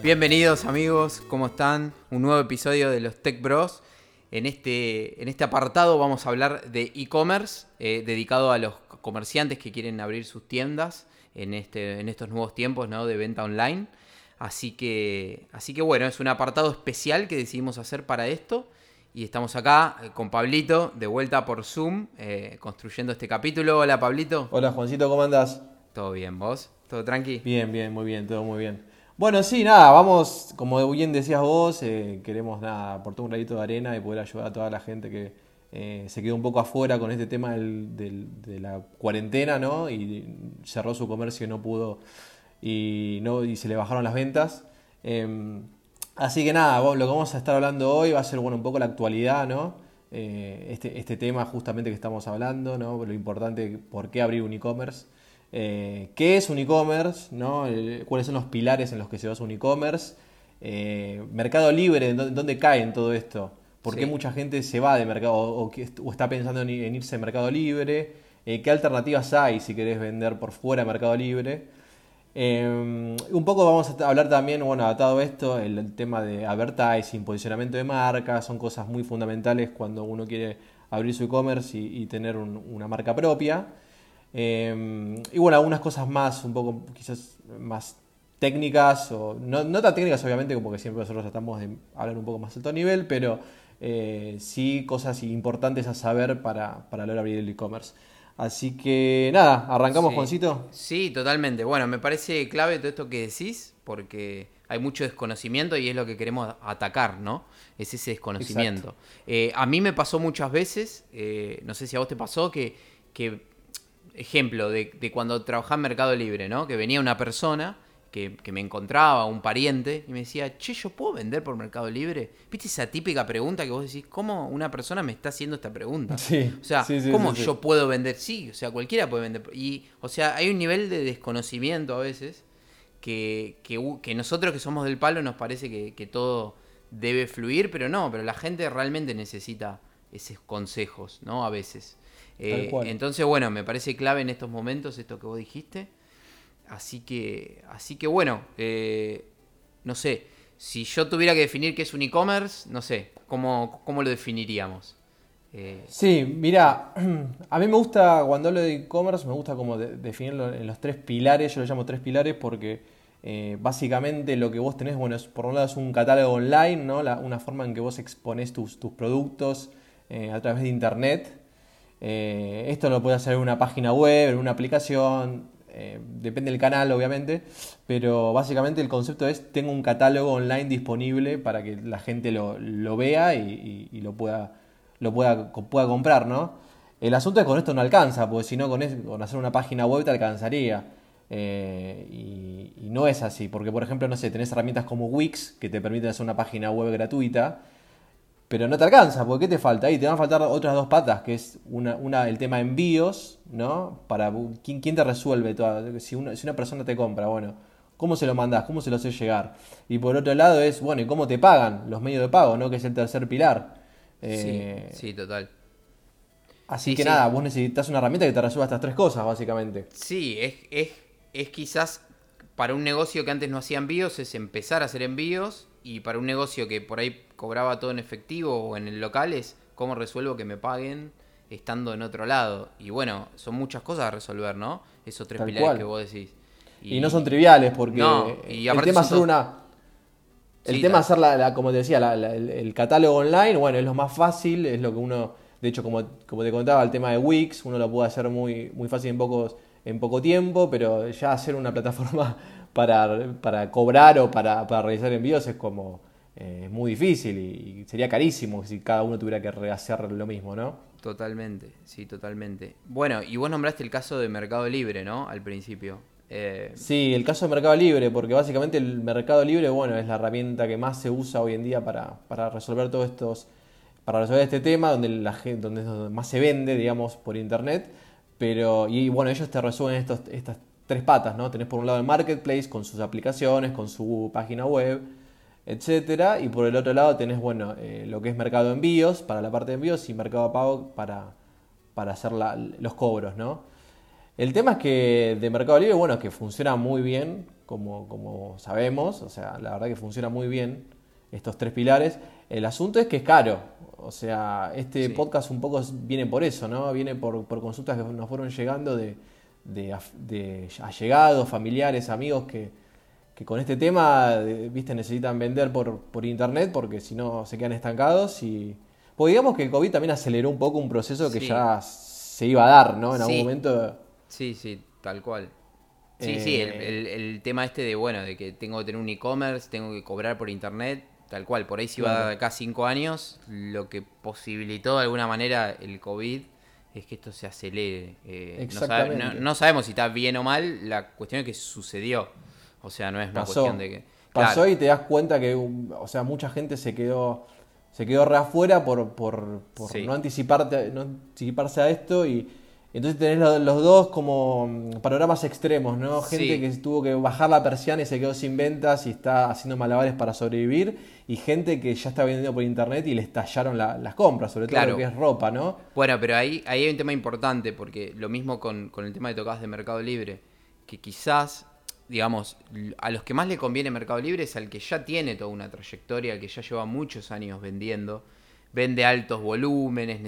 Bienvenidos amigos, ¿cómo están? Un nuevo episodio de los Tech Bros. En este apartado vamos a hablar de e-commerce, dedicado a los comerciantes que quieren abrir sus tiendas en estos nuevos tiempos, ¿no?, de venta online. Así que bueno, es un apartado especial que decidimos hacer para esto. Y estamos acá con Pablito, de vuelta por Zoom, construyendo este capítulo. Hola Pablito. Hola Juancito, ¿cómo andás? ¿Todo bien, vos? ¿Todo tranqui? Bien, muy bien, todo muy bien. Bueno, sí, nada, vamos, como bien decías vos, queremos nada, aportar un granito de arena y poder ayudar a toda la gente que se quedó un poco afuera con este tema de la cuarentena, ¿no? Y cerró su comercio y no pudo, y se le bajaron las ventas. Así que nada, lo que vamos a estar hablando hoy va a ser, bueno, un poco la actualidad, ¿no? Este tema justamente que estamos hablando, ¿no? Lo importante, por qué abrir un e-commerce. ¿Qué es un e-commerce? ¿No? ¿Cuáles son los pilares en los que se basa un e-commerce? Mercado Libre, ¿dónde cae en todo esto? ¿Por qué Sí. mucha gente se va de mercado o está pensando en irse de Mercado Libre? ¿Qué alternativas hay si querés vender por fuera de Mercado Libre? Un poco vamos a hablar también, bueno, adaptado a esto, el tema de advertising, posicionamiento de marca, son cosas muy fundamentales cuando uno quiere abrir su e-commerce y tener una marca propia. Y bueno, algunas cosas más, un poco quizás más técnicas, o no tan técnicas obviamente, como que siempre nosotros tratamos de hablar un poco más alto nivel, pero sí cosas importantes a saber para lograr abrir el e-commerce. Así que nada, arrancamos, Sí, Juancito. sí, totalmente. Bueno, me parece clave todo esto que decís, porque hay mucho desconocimiento y es lo que queremos atacar, ¿no? Es ese Exacto. desconocimiento. A mí me pasó muchas veces, no sé si a vos te pasó, que ejemplo, de cuando trabajaba en Mercado Libre, ¿no? Que venía una persona que me encontraba, un pariente, y me decía, che, ¿yo puedo vender por Mercado Libre? ¿Viste esa típica pregunta que vos decís, ¿cómo una persona me está haciendo esta pregunta? Sí, O sea, sí, sí, ¿cómo sí, sí. yo puedo vender? Sí, o sea, cualquiera puede vender. Y, o sea, hay un nivel de desconocimiento a veces que nosotros que somos del palo nos parece que todo debe fluir, pero no, pero la gente realmente necesita esos consejos, ¿no? A veces. Tal cual. Entonces, bueno, me parece clave en estos momentos esto que vos dijiste. Así que bueno, no sé, si yo tuviera que definir qué es un e-commerce, no sé, ¿cómo lo definiríamos? Sí, Sí, mira, a mí me gusta, cuando hablo de e-commerce, me gusta como definirlo en los tres pilares, yo lo llamo tres pilares porque básicamente lo que vos tenés, bueno, por un lado es un catálogo online, ¿no? Una forma en que vos exponés tus productos a través de internet. Esto lo puede hacer en una página web, en una aplicación, depende del canal obviamente, pero básicamente el concepto es, tengo un catálogo online disponible para que la gente lo vea y pueda comprar, ¿no? El asunto es que con esto no alcanza, porque si no con hacer una página web te alcanzaría. Y no es así, porque por ejemplo, no sé, tenés herramientas como Wix que te permiten hacer una página web gratuita, pero no te alcanza, porque ¿qué te falta? Ahí te van a faltar otras dos patas, que es el tema de envíos, ¿no? ¿Quién te resuelve todo? Si una persona te compra, bueno, ¿cómo se lo mandás? ¿Cómo se lo haces llegar? Y por otro lado es, bueno, ¿y cómo te pagan? Los medios de pago, ¿no? Que es el tercer pilar. sí, Eh, sí, total. Así Sí, que nada, sí. vos necesitas una herramienta que te resuelva estas tres cosas, básicamente. Sí, es quizás para un negocio que antes no hacía envíos, es empezar a hacer envíos. Y para un negocio que por ahí cobraba todo en efectivo o en el local, es cómo resuelvo que me paguen estando en otro lado. Y bueno, son muchas cosas a resolver, ¿no? Esos tres Tal pilares que cual. vos decís. Y no son Y triviales, no, porque y el aparte tema son hacer todos... una. El Sí, tema de tal. hacer, como te decía, el catálogo online, bueno, es lo más fácil, es lo que uno, de hecho, como te contaba, el tema de Wix, uno lo puede hacer muy fácil en poco tiempo, pero ya hacer una plataforma para cobrar o para realizar envíos es como muy difícil y sería carísimo si cada uno tuviera que rehacer lo mismo, ¿no? Totalmente, sí, totalmente. Bueno, y vos nombraste el caso de Mercado Libre, ¿no? Al principio. Sí, el caso de Mercado Libre, porque básicamente el Mercado Libre, bueno, es la herramienta que más se usa hoy en día para resolver para resolver este tema, donde la gente, donde es donde más se vende, digamos, por internet. Y bueno, ellos te resuelven estas tres patas, ¿no? Tenés por un lado el marketplace con sus aplicaciones, con su página web, etcétera, y por el otro lado tenés, bueno, lo que es Mercado de Envíos para la parte de envíos y Mercado Pago para hacer los cobros, ¿no? El tema es que de Mercado Libre, bueno, que funciona muy bien, como sabemos, o sea, la verdad que funciona muy bien estos 3 pilares. El asunto es que es caro, o sea, este Sí, podcast un poco viene por eso, ¿no? Viene por consultas que nos fueron llegando de allegados, familiares, amigos que con este tema, viste, necesitan vender por internet porque si no se quedan estancados porque digamos que el COVID también aceleró un poco un proceso que sí, ya se iba a dar, ¿no? En algún sí, momento. sí, tal cual. Sí, eh, el tema este de, bueno, de que tengo que tener un e-commerce, tengo que cobrar por internet, tal cual. Por ahí si va a dar claro, acá 5 años, lo que posibilitó de alguna manera el COVID es que esto se acelere. exactamente. No sabemos si está bien o mal, la cuestión es que sucedió. O sea, no es una cuestión de Pasó. que... Pasó Claro, y te das cuenta que, o sea, mucha gente se quedó re afuera por sí, no anticiparse a esto y entonces tenés los dos como panoramas extremos, ¿no? Gente que sí, tuvo que bajar la persiana y se quedó sin ventas y está haciendo malabares para sobrevivir y gente que ya está vendiendo por internet y le estallaron las compras, sobre todo lo que claro. es ropa, ¿no? Bueno, pero ahí hay un tema importante, porque lo mismo con el tema de tocadas de Mercado Libre, que quizás, digamos, a los que más le conviene Mercado Libre es al que ya tiene toda una trayectoria, al que ya lleva muchos años vendiendo, vende altos volúmenes,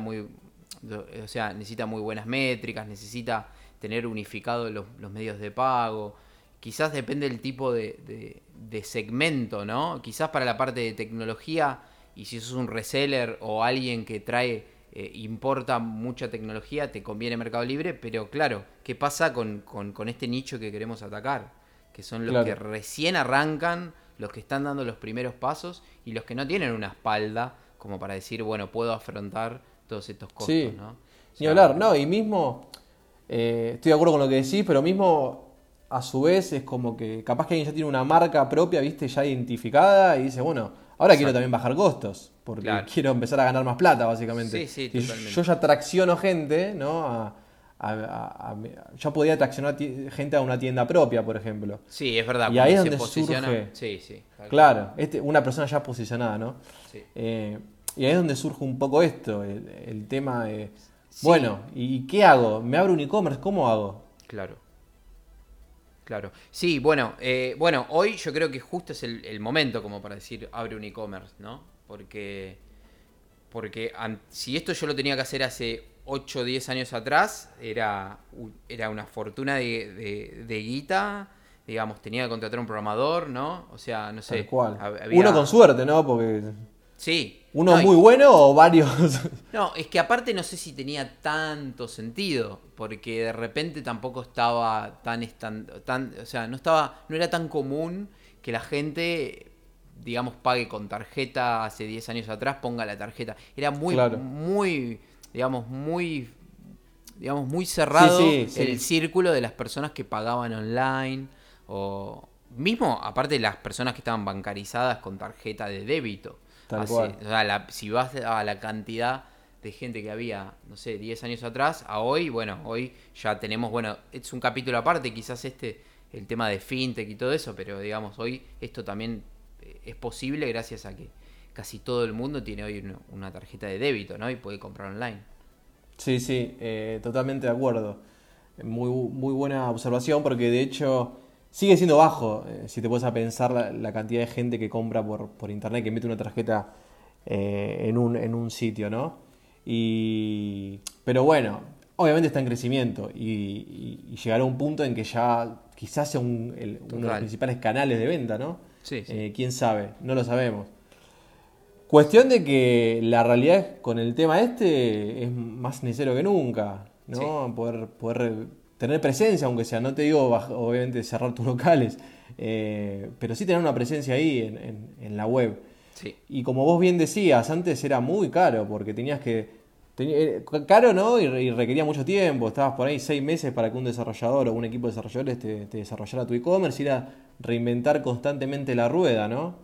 o sea, necesita muy buenas métricas, necesita tener unificados los medios de pago. Quizás depende del tipo de segmento, ¿no? Quizás para la parte de tecnología, y si sos un reseller o alguien que importa mucha tecnología, te conviene Mercado Libre, pero claro, ¿qué pasa con este nicho que queremos atacar? Que son los que Claro. recién arrancan, los que están dando los primeros pasos y los que no tienen una espalda como para decir, bueno, puedo afrontar todos estos costos, Sí, ¿no? O ni sea, hablar, no, y mismo estoy de acuerdo con lo que decís, pero mismo a su vez es como que capaz que alguien ya tiene una marca propia, viste, ya identificada y dice, bueno, ahora quiero exacto, también bajar costos, porque claro. quiero empezar a ganar más plata, básicamente. Sí, Si yo totalmente. ya tracciono gente, ¿no? Ya podría traccionar gente a una tienda propia, por ejemplo. Sí, es verdad, Y ahí cuando es se donde posiciona, surge, sí, tal cual. claro, una persona ya posicionada, ¿no? Sí, Eh, y ahí es donde surge un poco esto, el tema de, sí, bueno, ¿y qué hago? ¿Me abro un e-commerce? ¿Cómo hago? claro. Claro. Sí, bueno, hoy yo creo que justo es el momento como para decir abre un e-commerce, ¿no? Porque si esto yo lo tenía que hacer hace 8 o 10 años atrás, era una fortuna de guita, digamos, tenía que contratar un programador, ¿no? O sea, no Tal sé, cual. Uno con había... suerte, ¿no? Porque Sí, uno no, muy bueno o varios. no, es que aparte no sé si tenía tanto sentido, porque de repente tampoco estaba o sea, no era tan común que la gente, digamos, pague con tarjeta hace 10 años atrás, ponga la tarjeta. Era Claro. digamos, muy Sí, cerrado sí, el sí. círculo de las personas que pagaban online o mismo, aparte de las personas que estaban bancarizadas con tarjeta de débito. Tal cual. O sea, si vas a la cantidad de gente que había, no sé, 10 años atrás, a hoy, bueno, hoy ya tenemos, bueno, es un capítulo aparte, quizás el tema de fintech y todo eso, pero digamos, hoy esto también es posible gracias a que casi todo el mundo tiene hoy una tarjeta de débito, ¿no? Y puede comprar online. Sí, sí, totalmente de acuerdo. Muy buena observación porque de hecho sigue siendo bajo, si te pones a pensar la cantidad de gente que compra por internet, que mete una tarjeta en un sitio, ¿no? Pero bueno, obviamente está en crecimiento y llegará un punto en que ya quizás sea uno de los Total. principales canales de venta, ¿no? Sí. ¿Quién sabe? No lo sabemos. Cuestión de que la realidad con el tema este es más necesario que nunca, Sí, ¿no? Poder tener presencia, aunque sea, no te digo obviamente cerrar tus locales, pero sí tener una presencia ahí en la web. sí, Y como vos bien decías, antes era muy caro, porque caro, ¿no? Y requería mucho tiempo, estabas por ahí 6 meses para que un desarrollador o un equipo de desarrolladores te desarrollara tu e-commerce, y era reinventar constantemente la rueda, ¿no?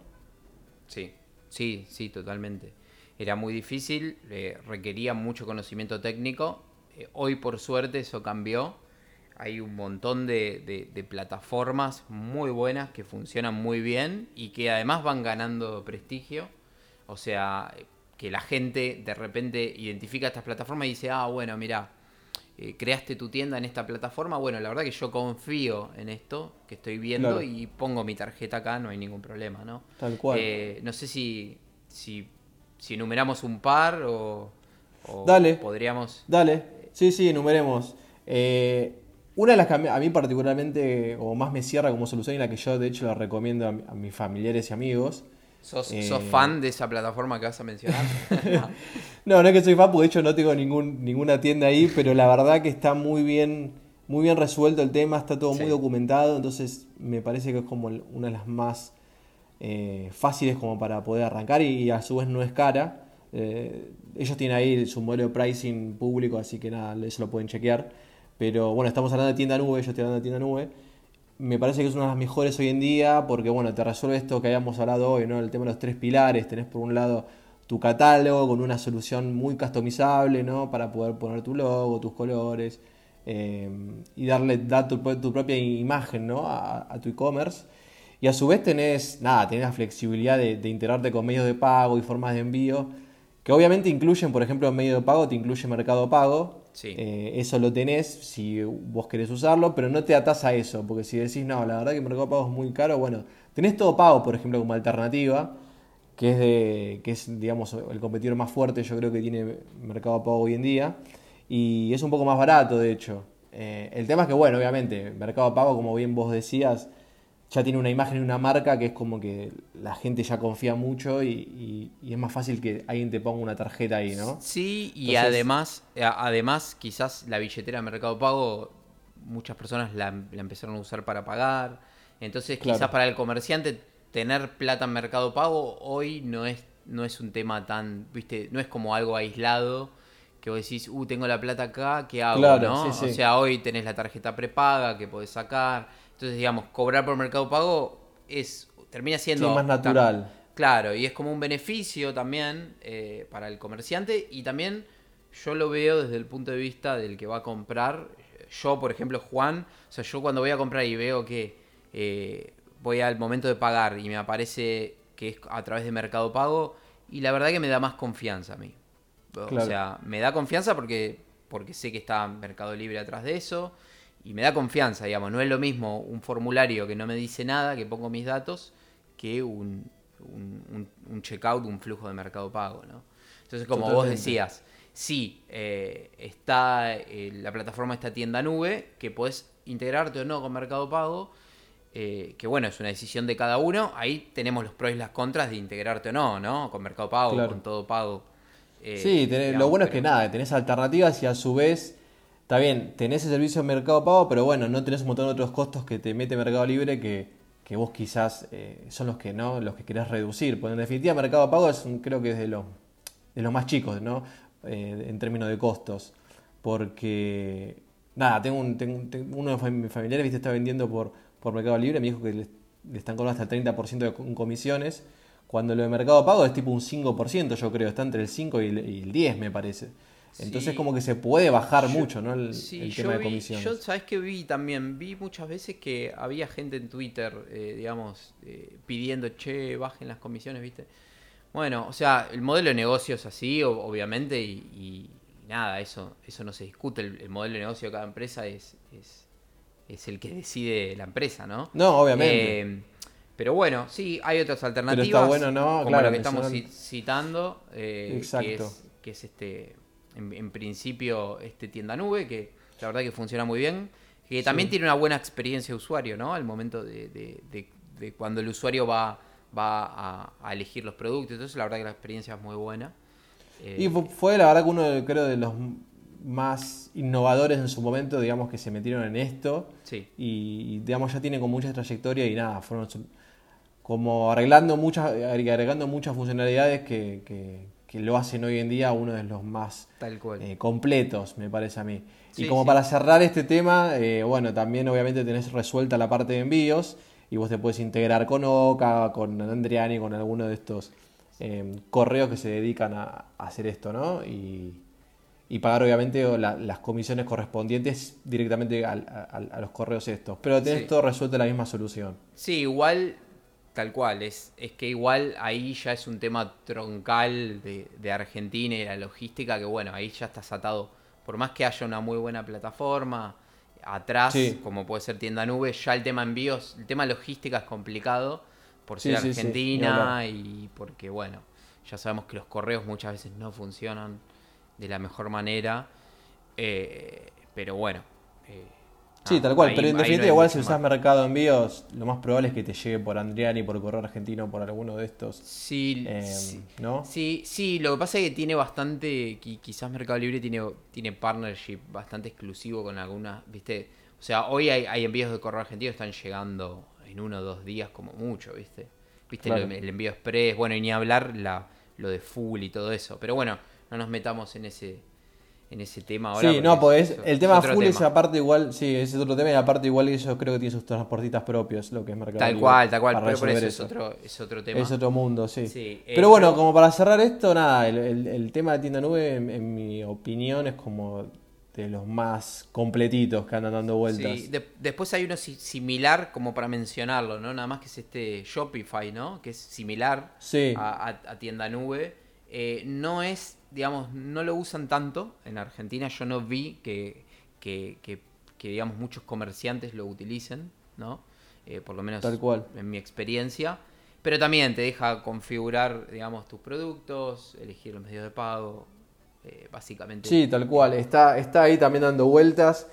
sí, totalmente. Era muy difícil, requería mucho conocimiento técnico. Hoy, por suerte, eso cambió. Hay un montón de plataformas muy buenas que funcionan muy bien y que además van ganando prestigio. O sea, que la gente de repente identifica estas plataformas y dice, ah, bueno, mira, creaste tu tienda en esta plataforma, bueno, la verdad que yo confío en esto que estoy viendo Claro, y pongo mi tarjeta acá, no hay ningún problema, ¿no? tal cual. No sé si enumeramos un par o Dale, podríamos... dale. Sí, sí, enumeremos. Una de las que a mí particularmente o más me cierra como solución y la que yo de hecho la recomiendo a mis familiares y amigos. ¿Sos eh, fan de esa plataforma que vas a mencionar? no, no es que soy fan, porque de hecho no tengo ninguna tienda ahí, pero la verdad que está muy bien resuelto el tema, está todo muy Sí, documentado, entonces me parece que es como una de las más fáciles como para poder arrancar y a su vez no es cara. Ellos tienen ahí su modelo de pricing público, así que nada, eso lo pueden chequear. Pero bueno, estamos hablando de tienda nube, yo estoy hablando de tienda nube. Me parece que es una de las mejores hoy en día porque bueno, te resuelve esto que habíamos hablado hoy, ¿no? El tema de los tres pilares. Tenés por un lado tu catálogo con una solución muy customizable, ¿no? Para poder poner tu logo, tus colores eh, y dar tu propia imagen, ¿no? A tu e-commerce. Y a su vez tenés la flexibilidad de integrarte con medios de pago y formas de envío, que obviamente incluyen, por ejemplo, en medio de pago te incluye Mercado Pago. sí. Eso lo tenés si vos querés usarlo, pero no te atás a eso, porque si decís, no, la verdad que Mercado Pago es muy caro, bueno, tenés todo pago, por ejemplo, como alternativa, que es, digamos, el competidor más fuerte, yo creo que tiene Mercado Pago hoy en día, y es un poco más barato, de hecho. El tema es que, bueno, obviamente, Mercado Pago, como bien vos decías, ya tiene una imagen y una marca que es como que la gente ya confía mucho y es más fácil que alguien te ponga una tarjeta ahí, ¿no? Sí, y Entonces, además quizás la billetera de Mercado Pago, muchas personas la empezaron a usar para pagar. Entonces quizás claro, para el comerciante tener plata en Mercado Pago hoy no es un tema tan, viste, no es como algo aislado que vos decís, tengo la plata acá, ¿qué hago, claro, sí, no? O sí, sea, hoy tenés la tarjeta prepaga que podés sacar. Entonces, digamos, cobrar por Mercado Pago termina sí, más siendo natural, claro, y es como un beneficio también para el comerciante y también yo lo veo desde el punto de vista del que va a comprar. Yo, por ejemplo, Juan, o sea, yo cuando voy a comprar y veo que voy al momento de pagar y me aparece que es a través de Mercado Pago y la verdad que me da más confianza a mí. O claro, sea, me da confianza porque sé que está Mercado Libre atrás de eso y me da confianza, digamos. No es lo mismo un formulario que no me dice nada, que pongo mis datos, que un checkout, un flujo de Mercado Pago, ¿no? Entonces, como vos totalmente. decías, sí, está la plataforma esta tienda nube, que podés integrarte o no con Mercado Pago, que bueno, es una decisión de cada uno. Ahí tenemos los pros y las contras de integrarte o no, ¿no? Con Mercado Pago, Claro. con todo pago, Sí, lo digamos, bueno es que pero nada, tenés alternativas y a su vez, está bien, tenés el servicio de Mercado Pago, pero bueno, no tenés un montón de otros costos que te mete Mercado Libre que vos quizás son los que no, los que querés reducir. Porque en definitiva Mercado Pago creo que es de los más chicos, ¿no? En términos de costos. Porque, nada, uno de mis familiares, viste, está vendiendo por Mercado Libre, me dijo que le están cobrando hasta el 30% en comisiones. Cuando lo de Mercado Pago es tipo un 5% yo creo, está entre el 5 y el 10 me parece. Entonces como sí. que se puede bajar Yo, mucho, ¿no? El, sí, el tema de yo comisiones. sabes que vi también, vi muchas veces que había gente en Twitter, digamos, pidiendo, che, bajen las comisiones, ¿viste? Bueno, o sea, el modelo de negocio es así, obviamente, y nada, eso no se discute. El modelo de negocio de cada empresa es el que decide la empresa, ¿no? No, obviamente. Eh, pero bueno, sí, hay otras Pero está alternativas, bueno, ¿no? como lo Claro, que estamos mencionar. citando, Exacto. que es en principio, tienda nube, que la verdad que funciona muy bien, que también Sí. tiene una buena experiencia de usuario, ¿no? Al momento de cuando el usuario va a elegir los productos, entonces la verdad que la experiencia es muy buena. Y Eh, fue la verdad que uno, creo, de los más innovadores en su momento, digamos, que se metieron en esto. sí, Y digamos, ya tienen con mucha trayectoria y nada, fueron como agregando muchas funcionalidades que lo hacen hoy en día uno de los más tal cual. completos, me parece a mí. Y Sí, como sí. para cerrar este tema, bueno, también obviamente tenés resuelta la parte de envíos y vos te puedes integrar con Oca, con Andriani, con alguno de estos correos que se dedican a hacer esto, ¿no? Y pagar obviamente las comisiones correspondientes directamente a los correos estos. Pero tenés Sí. todo resuelto en la misma solución. Sí, igual, tal cual, es que igual ahí ya es un tema troncal de Argentina y la logística, que bueno, ahí ya estás atado por más que haya una muy buena plataforma, atrás, Sí, como puede ser tienda nube, ya el tema envíos, el tema logística es complicado por ser sí, ni hablar. Argentina y porque, bueno, ya sabemos que los correos muchas veces no funcionan de la mejor manera. Pero bueno, eh, Sí, tal nada, cual, pero en ahí no definitiva hay igual si mucho usás más. Mercado Envíos, lo más probable es que te llegue por Andriani, por correo argentino, por alguno de estos, Sí, sí, ¿no? sí, sí, lo que pasa es que tiene bastante, quizás Mercado Libre tiene partnership bastante exclusivo con algunas, ¿viste? O sea, hoy hay envíos de correo argentino que están llegando en 1 o 2 días como mucho, ¿viste? ¿Viste Claro. el envío express? Bueno, y ni hablar lo de full y todo eso. Pero bueno, no nos metamos en ese tema ahora Sí, porque no, pues el es tema otro full es tema. aparte igual, sí, ese es otro tema y aparte igual ellos creo que tienen sus transportistas propios, lo que es Mercado Libre, Tal cual, para pero por resolver eso eso. es otro Es tema. otro mundo, sí. Sí, Pero bueno, pero como para cerrar esto, nada, el tema de tienda nube, en mi opinión, es como de los más completitos que andan dando sí, vueltas. después hay uno similar como para mencionarlo, ¿no? Nada más que es este Shopify, ¿no? Que es similar Sí, a tienda nube. No es, digamos, no lo usan tanto en Argentina. Yo no vi que, que- que, digamos, muchos comerciantes lo utilicen, ¿no? Por lo tal menos cual. en mi experiencia. Pero también te deja configurar, digamos, tus productos, elegir los medios de pago. Básicamente, Sí, tal cual. Está ahí también dando vueltas.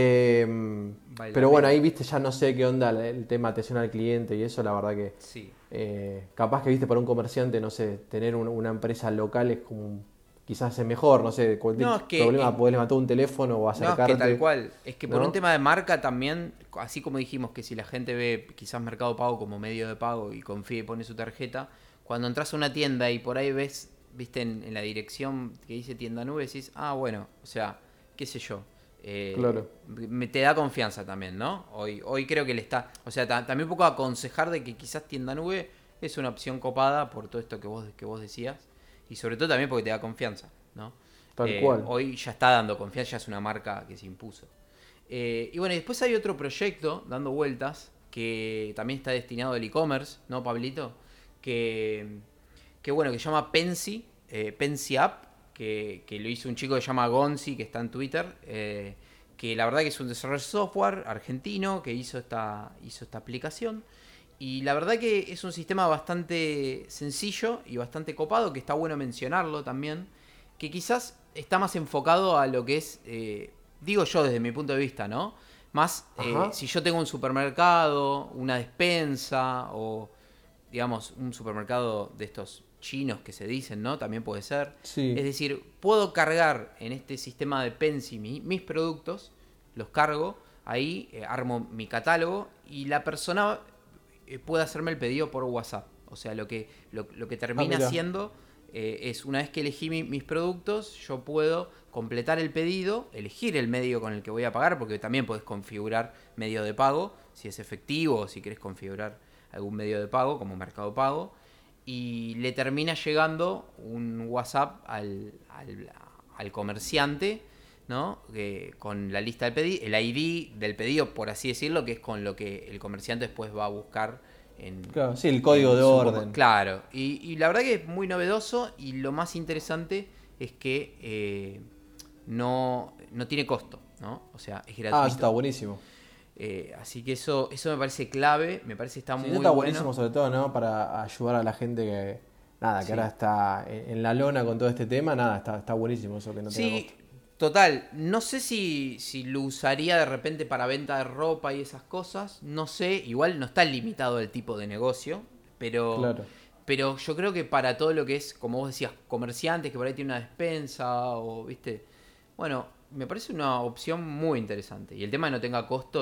vale la Pero bueno, pena. ahí viste, ya no sé qué onda el tema de atención al cliente y eso, la verdad que Sí. capaz que viste para un comerciante, no sé, tener una empresa local es como quizás es mejor, no sé, cualquier No, es que problema podés levantar un teléfono o no, es que tal acercarte, cual. Es que por un ¿no? tema de marca también, así como dijimos que si la gente ve quizás Mercado Pago como medio de pago y confía y pone su tarjeta, cuando entras a una tienda y por ahí ves, viste en la dirección que dice tienda nube, decís, ah, bueno, o sea, qué sé yo. Claro. Te da confianza también, ¿no? Hoy creo que le está. O sea, también un poco aconsejar de que quizás tienda nube es una opción copada por todo esto que vos decías. Y sobre todo también porque te da confianza, ¿no? Tal cual. Hoy ya está dando confianza, ya es una marca que se impuso. Y bueno, y después hay otro proyecto dando vueltas que también está destinado al e-commerce, ¿no, Pablito? Que, que bueno, que se llama Pensi, Pensi App, que lo hizo un chico que se llama Gonzi, que está en Twitter, que la verdad que es un desarrollo de software argentino que hizo esta aplicación. Y la verdad que es un sistema bastante sencillo y bastante copado, que está bueno mencionarlo también, que quizás está más enfocado a lo que es, digo yo desde mi punto de vista, ¿no? Más Ajá. si yo tengo un supermercado, una despensa o, digamos, un supermercado de estos chinos que se dicen, ¿no? También puede ser. Es Sí. decir, puedo cargar en este sistema de Pensi mis productos, los cargo, ahí armo mi catálogo y la persona puede hacerme el pedido por WhatsApp. O sea, lo que Ah, termina mira. siendo es una vez que elegí mis productos, yo puedo completar el pedido, elegir el medio con el que voy a pagar, porque también puedes configurar medio de pago, si es efectivo o si quieres configurar algún medio de pago como Mercado Pago, y le termina llegando un WhatsApp al comerciante, ¿no? Con la lista del pedido, el ID del pedido, por así decirlo, que es con lo que el comerciante después va a buscar en, Claro, sí, el código en de su orden. claro. Y la verdad que es muy novedoso y lo más interesante es que no tiene costo, ¿no? O sea, es Ah, eso está gratuito. buenísimo. Así que eso me parece clave, me parece que está Sí, eso muy está bueno. buenísimo sobre todo, ¿no? Para ayudar a la gente que, nada, que ahora Sí. está en la lona con todo este tema, nada, está buenísimo eso que no tenga costo. Sí, total. No sé si lo usaría de repente para venta de ropa y esas cosas. No sé, igual no está limitado el tipo de negocio. Pero, Claro. pero yo creo que para todo lo que es, como vos decías, comerciantes que por ahí tienen una despensa o, viste. Bueno, me parece una opción muy interesante. Y el tema de no tenga costo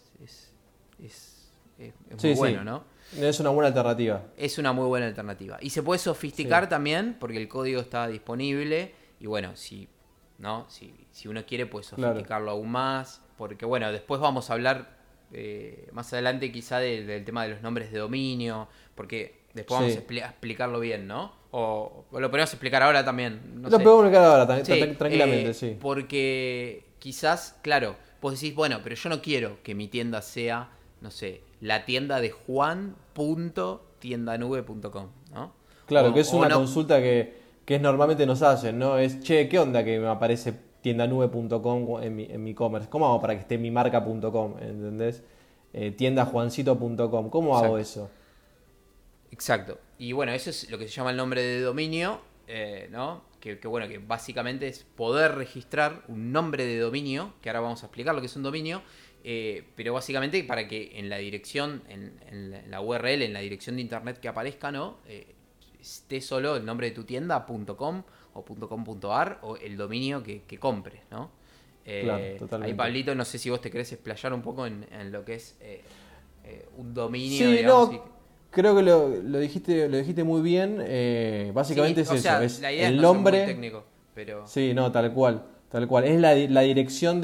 es muy Sí, bueno, sí. ¿no? Es una buena alternativa. Es una muy buena alternativa. Y se puede Sí. sofisticar también porque el código está disponible. Y bueno, ¿no? Si uno quiere, puede Claro. sofisticarlo aún más. Porque bueno, después vamos a hablar más adelante quizá del tema de los nombres de dominio. Porque después vamos a Sí. a explicarlo bien, ¿no? O lo podemos explicar ahora también, no Lo sé. podemos explicar ahora, Sí, tranquilamente, sí. porque quizás, claro, vos decís, bueno, pero yo no quiero que mi tienda sea, no sé, la tienda de juan.tiendanube.com, ¿no? O, Claro, que es o una no, consulta que es normalmente nos hacen, ¿no? Es, che, ¿qué onda que me aparece tiendanube.com en mi e-commerce. ¿Cómo hago para que esté mimarca.com? ¿Entendés? Tiendajuancito.com. ¿Cómo hago eso? Exacto. Y bueno, eso es lo que se llama el nombre de dominio, ¿no? Que bueno, que básicamente es poder registrar un nombre de dominio, que ahora vamos a explicar lo que es un dominio, pero básicamente para que en la dirección, en la URL, en la dirección de internet que aparezca, ¿no? Esté solo el nombre de tu tienda, .com o .com.ar o el dominio que compres, ¿no? Claro, Ahí, totalmente. Pablito, no sé si vos te querés explayar un poco en lo que es un dominio, Sí, digamos. no, creo que lo dijiste muy bien. Básicamente Sí, es o sea, eso, es la idea es el no ser muy nombre. técnico, pero Sí, no, tal cual, tal cual. Es la dirección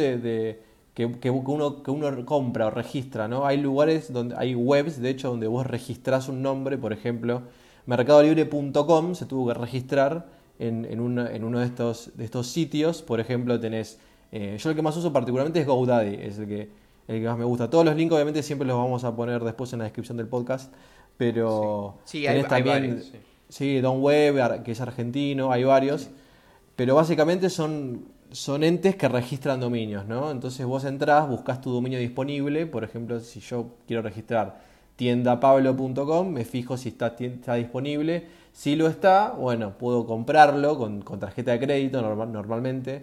que uno compra o registra, ¿no? Hay lugares donde hay webs, de hecho, donde vos registrás un nombre, por ejemplo, mercadolibre.com se tuvo que registrar en uno de estos sitios. Por ejemplo, tenés, yo el que más uso particularmente es GoDaddy, es el que más me gusta. Todos los links obviamente siempre los vamos a poner después en la descripción del podcast, sí. pero Sí, tenés hay también, varios, sí. sí, Don Web, que es argentino, hay varios. Sí. Pero básicamente son entes que registran dominios, ¿no? Entonces vos entrás, buscas tu dominio disponible. Por ejemplo, si yo quiero registrar tiendapablo.com, me fijo si está disponible. Si lo está, bueno, puedo comprarlo con tarjeta de crédito normalmente,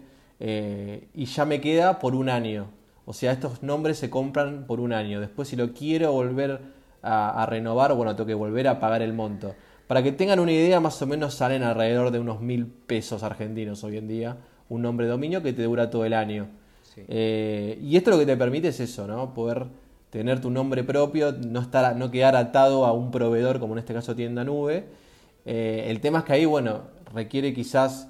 y ya me queda por un año. O sea, estos nombres se compran por un año. Después, si lo quiero volver a renovar, bueno, tengo que volver a pagar el monto. Para que tengan una idea, más o menos salen alrededor de unos 1.000 pesos argentinos hoy en día, un nombre de dominio que te dura todo el año. Sí. Y esto lo que te permite es eso, ¿no? Poder tener tu nombre propio, no quedar atado a un proveedor, como en este caso Tienda Nube. El tema es que ahí, bueno, requiere quizás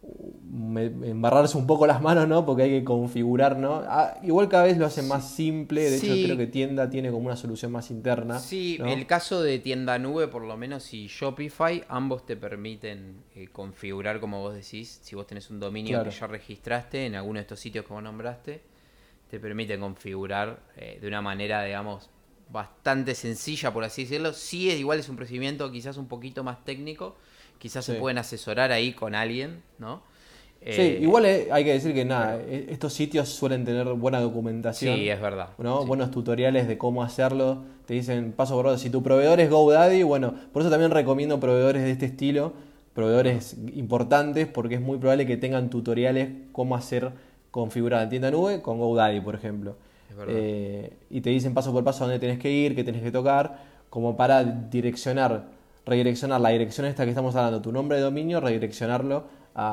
embarrarse un poco las manos, ¿no? Porque hay que configurar, ¿no? Igual cada vez lo hacen Sí. más simple, de hecho creo que Sí, Tienda tiene como una solución más interna, sí, ¿no? el caso de tienda nube, por lo menos, y Shopify, ambos te permiten configurar, como vos decís, si vos tenés un dominio que Claro. ya registraste en alguno de estos sitios que vos nombraste, te permite configurar de una manera, digamos, bastante sencilla, por así decirlo. Sí, igual es un procedimiento quizás un poquito más técnico, quizás se Sí. pueden asesorar ahí con alguien, ¿no? Sí, igual Eh, hay que decir que nada, pero estos sitios suelen tener buena sí, documentación, es verdad, ¿no? sí. Buenos tutoriales de cómo hacerlo, te dicen paso por paso. Si tu proveedor es GoDaddy, bueno, por eso también recomiendo proveedores de este estilo, Ajá, proveedores importantes, porque es muy probable que tengan tutoriales cómo hacer configurar en tienda nube con GoDaddy, por ejemplo. es verdad. Y te dicen paso por paso a dónde tenés que ir, qué tenés que tocar, como para redireccionar la dirección esta que estamos hablando, tu nombre de dominio, redireccionarlo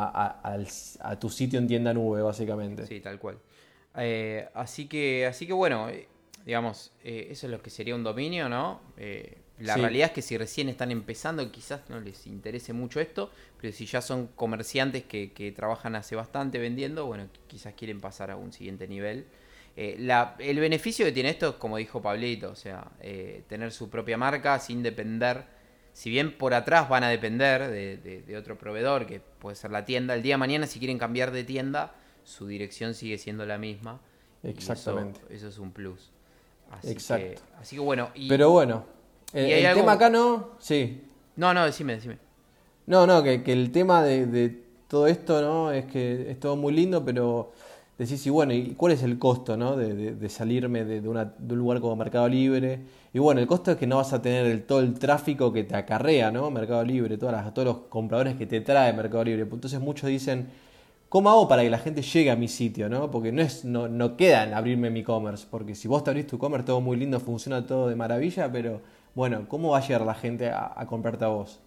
a tu sitio en tienda nube, básicamente. Sí, tal cual. Así que bueno, digamos, eso es lo que sería un dominio, ¿no? La Sí, realidad es que si recién están empezando, quizás no les interese mucho esto, pero si ya son comerciantes que trabajan hace bastante vendiendo, bueno, quizás quieren pasar a un siguiente nivel. El beneficio que tiene esto es, como dijo Pablito, o sea, tener su propia marca sin depender, si bien por atrás van a depender de otro proveedor, que puede ser la tienda, el día de mañana si quieren cambiar de tienda, su dirección sigue siendo la misma y exactamente. eso es un plus. Exacto. Así que bueno, Pero bueno, el, y hay el tema algo... acá no, sí. No, no, decime. No, no, que el tema de todo esto, ¿no? Es que es todo muy lindo, pero decís, y bueno, ¿y cuál es el costo, ¿no? De salirme de un lugar como Mercado Libre? Y bueno, el costo es que no vas a tener todo el tráfico que te acarrea, ¿no? Mercado Libre, todos los compradores que te trae Mercado Libre. Entonces muchos dicen, ¿cómo hago para que la gente llegue a mi sitio, ¿no? Porque no queda en abrirme mi e-commerce, porque si vos te abrís tu e-commerce, todo muy lindo, funciona todo de maravilla, pero bueno, ¿cómo va a llegar la gente a comprarte a vos?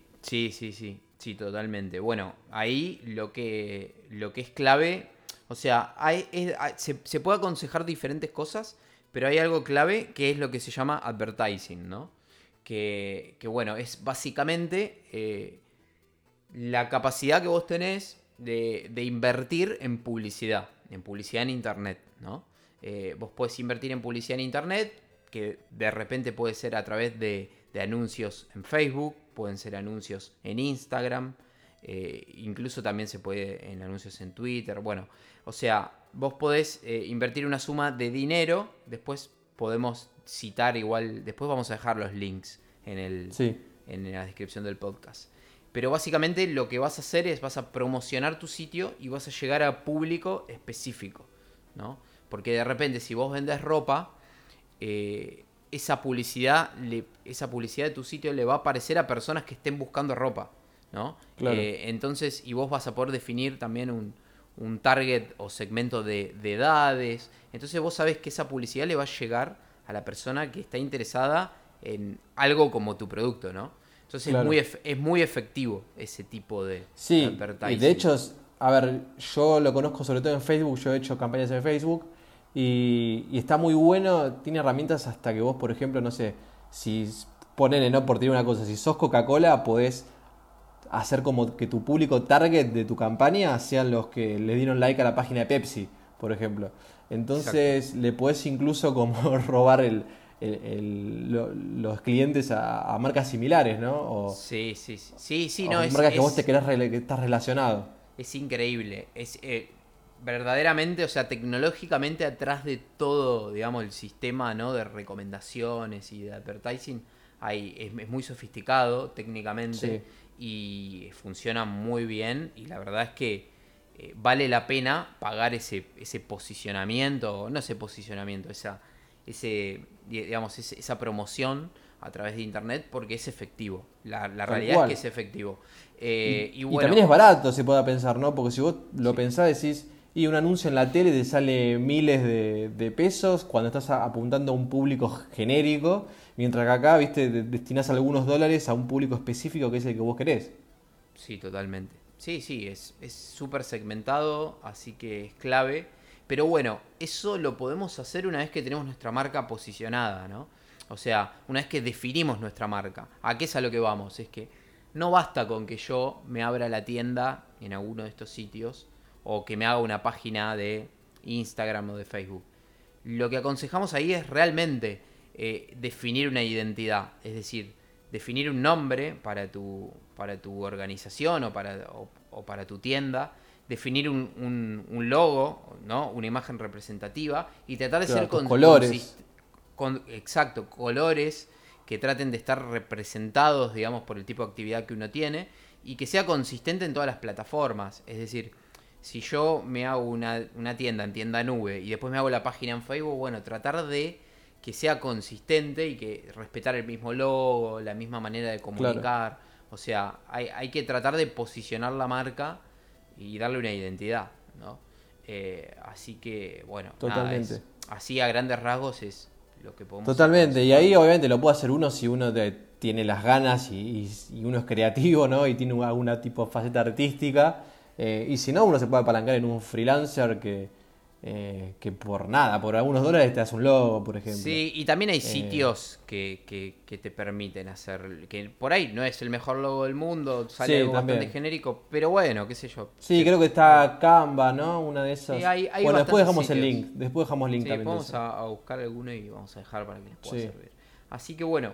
Sí, totalmente. Bueno, ahí lo que es clave, o sea, se puede aconsejar diferentes cosas, pero hay algo clave que es lo que se llama advertising, ¿no? Que bueno, es básicamente la capacidad que vos tenés de invertir en publicidad en Internet, ¿no? Vos podés invertir en publicidad en Internet, que de repente puede ser a través de anuncios en Facebook, pueden ser anuncios en Instagram, incluso también se puede en anuncios en Twitter, bueno, o sea, vos podés invertir una suma de dinero, después podemos citar igual, después vamos a dejar los links Sí, en la descripción del podcast. Pero básicamente lo que vas a hacer es vas a promocionar tu sitio y vas a llegar a público específico, ¿no? Porque de repente si vos vendés ropa, esa publicidad de tu sitio le va a aparecer a personas que estén buscando ropa, ¿no? Claro. Entonces, y vos vas a poder definir también un target o segmento de edades. Entonces vos sabés que esa publicidad le va a llegar a la persona que está interesada en algo como tu producto, ¿no? Entonces Claro. es muy efectivo ese tipo de Sí, y advertising. de hecho, a ver, yo lo conozco sobre todo en Facebook, yo he hecho campañas en Facebook y está muy bueno, tiene herramientas hasta que vos, por ejemplo, no sé, si ponele, no por tirar una cosa, si sos Coca-Cola, podés hacer como que tu público target de tu campaña sean los que le dieron like a la página de Pepsi, por ejemplo. Exacto. Entonces le podés incluso como robar los clientes a marcas similares, ¿no? Sí, sí, sí. Sí, sí, O no, marcas que vos te querés que estás relacionado. es increíble. Es verdaderamente, o sea, tecnológicamente atrás de todo, digamos, el sistema, ¿no? De recomendaciones y de advertising, es muy sofisticado técnicamente Sí, y funciona muy bien. Y la verdad es que vale la pena pagar ese posicionamiento, no ese posicionamiento, esa promoción a través de internet porque es efectivo. La tal realidad es que cual. es efectivo. Y Y bueno, también es barato, se puede pensar, ¿no? Porque si vos lo sí. pensás, decís, y un anuncio en la tele te sale miles de pesos cuando estás apuntando a un público genérico, mientras que acá, viste, destinás algunos dólares a un público específico que es el que vos querés. Sí, totalmente. Sí, sí, es súper segmentado, así que es clave. Pero bueno, eso lo podemos hacer una vez que tenemos nuestra marca posicionada, ¿no? O sea, una vez que definimos nuestra marca. ¿A qué es a lo que vamos? Es que no basta con que yo me abra la tienda en alguno de estos sitios o que me haga una página de Instagram o de Facebook. Lo que aconsejamos ahí es realmente definir una identidad, es decir, definir un nombre para tu organización o para tu tienda, definir un logo, ¿no? Una imagen representativa y tratar de ser Claro, tus colores. exacto, colores que traten de estar representados, digamos, por el tipo de actividad que uno tiene y que sea consistente en todas las plataformas. Es decir, si yo me hago una tienda en tienda nube y después me hago la página en Facebook, bueno, tratar de que sea consistente y que respetar el mismo logo, la misma manera de Claro, comunicar. O sea, hay que tratar de posicionar la marca y darle una identidad, ¿no? Así que, bueno, nada, totalmente. así a grandes rasgos es lo que podemos Totalmente. Y aconsejar. ahí obviamente lo puede hacer uno si uno tiene las ganas y uno es creativo, ¿no? Y tiene alguna tipo de faceta artística. Y si no, uno se puede apalancar en un freelancer que por nada, por algunos dólares te hace un logo, por ejemplo. Sí, y también hay Eh, sitios que te permiten hacer, que por ahí no es el mejor logo del mundo, sale sí, algo bastante también. genérico, pero bueno, qué sé yo. Sí, creo que está Canva, ¿no? Una de Sí, esas. hay Bueno, después bastantes dejamos el link. sitios. Después dejamos link Sí, también de vamos eso. a buscar alguno y vamos a dejar para que les pueda Sí, servir. Así que bueno,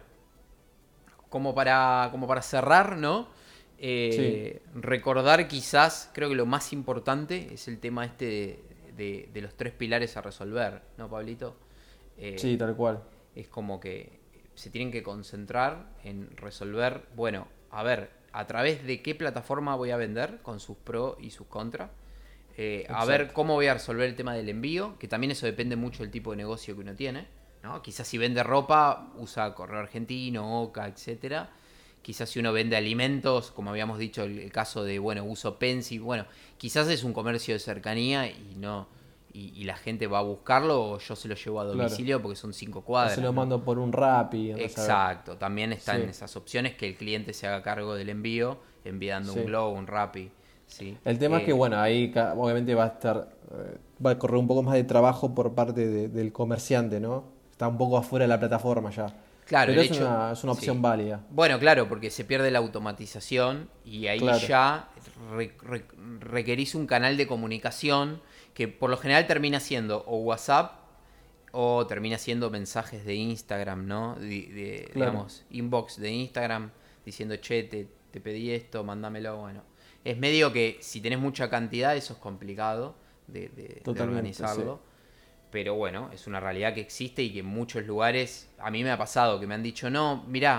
como para cerrar, ¿no? sí, Recordar quizás, creo que lo más importante es el tema este de los tres pilares a resolver, ¿no, Pablito? sí, Eh, tal cual. es como que se tienen que concentrar en resolver, bueno, a ver, a través de qué plataforma voy a vender con sus pros y sus contras. A ver Exacto. cómo voy a resolver el tema del envío, que también eso depende mucho del tipo de negocio que uno tiene, ¿no? Quizás si vende ropa, usa Correo Argentino, Oca, etcétera. Quizás si uno vende alimentos, como habíamos dicho, el caso de, bueno, uso Pensi, bueno, quizás es un comercio de cercanía y no y la gente va a buscarlo o yo se lo llevo a Claro. domicilio porque son 5 O se cuadras, lo ¿no? mando por un Rappi, andás a ver. Exacto, también están Sí, esas opciones que el cliente se haga cargo del envío, enviando un sí. Globo, un Rappi, ¿sí? El tema es que, bueno, ahí obviamente va a estar, va a correr un poco más de trabajo por parte del comerciante, ¿no? Está un poco afuera de la plataforma ya. Claro, Pero el es hecho, es una opción sí. válida. Bueno, claro, porque se pierde la automatización y ahí Claro, ya requerís un canal de comunicación que por lo general termina siendo o WhatsApp o termina siendo mensajes de Instagram, ¿no? claro, Digamos, inbox de Instagram diciendo, che, te pedí esto, mándamelo. Bueno, es medio que si tenés mucha cantidad, eso es complicado de totalmente, sí. organizarlo. Pero bueno, es una realidad que existe y que en muchos lugares, a mí me ha pasado que me han dicho, no, mirá,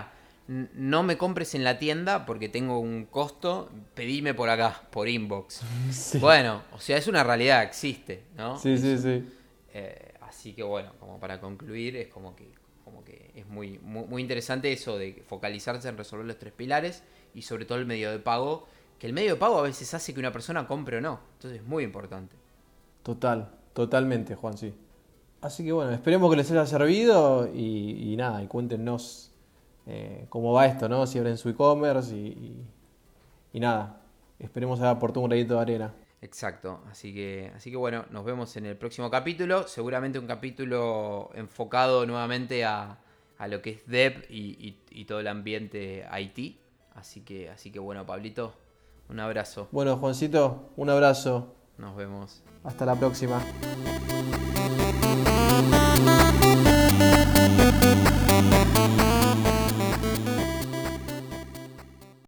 no me compres en la tienda porque tengo un costo, pedime por acá, por inbox. Sí. Bueno, o sea, es una realidad, existe, ¿no? Sí, sí, sí. Así que bueno, como para concluir, es como que es muy interesante eso de focalizarse en resolver los 3 pilares y sobre todo el medio de pago, que el medio de pago a veces hace que una persona compre o no. Entonces es muy importante. Totalmente, Juan, sí. Así que bueno, esperemos que les haya servido y nada, y cuéntenos cómo va esto, ¿no? Si abren su e-commerce y nada, esperemos haber aportado un granito de arena. Exacto, así que bueno, nos vemos en el próximo capítulo, seguramente un capítulo enfocado nuevamente a lo que es dev y todo el ambiente IT. Así que bueno, Pablito, un abrazo, Bueno, Juancito, un abrazo. nos vemos. Hasta la próxima.